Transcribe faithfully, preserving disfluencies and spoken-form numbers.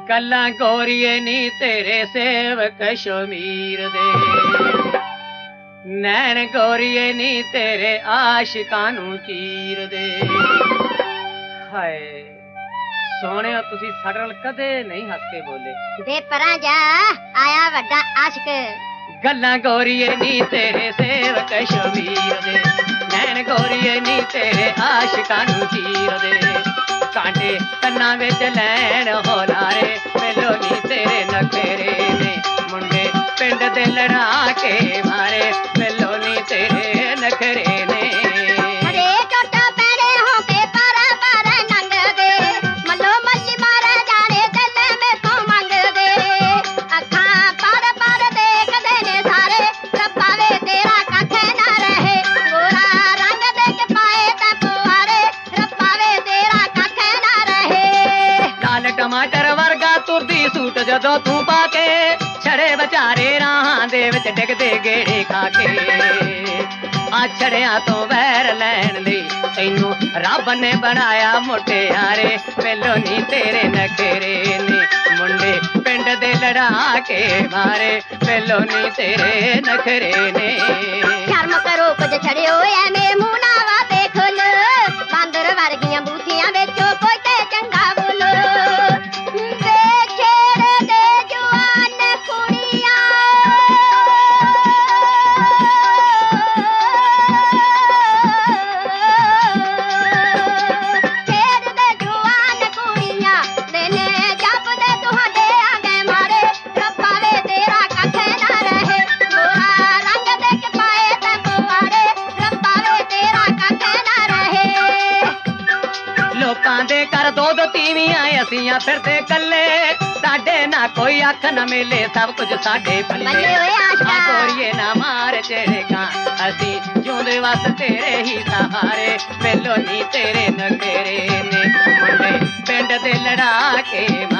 गल्लां गोरिए नी तेरे सेवक शमीर दे, नैन गोरिए नी तेरे आशिकां नू चीर दे। हाय सोने तुसी साडे नाल कदे नहीं हस के बोले। दे परां जा आया वड्डा आशिक। गल्लां गोरिए नी तेरे सेवक शमीर दे, नैन गोरिए नी तेरे आशिकां नू चीर दे। कांटे कन्ना विच लैन होलारे, मेलो नी तेरे नखेरे ने, मुंडे पिंड दे लड़ा के मारे, मेलो नी तेरे नखरे ने। अरे टोटा पैरे होके पारा पारा नंग दे, मल्लो मल्ली मारे जाने दिल में तो मंग दे। अखां पार पार देख दे ने सारे, रब्बा वे तेरा कख ना रहे। गोरा रंग देख पाए ता कुआरे, रब्बा वे तेरा कख ना रहे। लाल टमाटर वर्गा तुरदी सूट जदों तू पाके, छड़े बचारे राहां दे विच डिगदे गेड़े खाके। आ छड़ियां तो वैर लैण लई तैनू रब ने बनाया मुटियारे, मेलो नी तेरे नखेरे ने, मुंडे पिंड दे लड़ा के मारे, मेलो नी तेरे नखरे ने। शर्म करो कुछ छड़ियो एवें मूंह ना वाते खुल, बांदर वर्गियां बूथियां विचों कोई ते चंगा बोलो। वे छेड़े दे जवान कुड़ियां, छेड़ दे जवान कुड़ियां, देने जब दे तुहाडे आगे मारे, रब्बा वे तेरा कख ना रहे। गोरा रंग देख पाए ते कुआरे, रब्बा वे तेरा कख ना रहे। लोकां दे कर दो दो तीवियां असियां फिरदे कल्ले, साडे ना कोई अख न मिले सब कुछ साडे पल्ले। मल्ले होए आशिका। आ गोरिए ना मार झड़का असी जिउंदे वस तेरे ही सहारे, मेलो नी तेरे नखेरे ने, मुंडे पिंड दे लड़ा के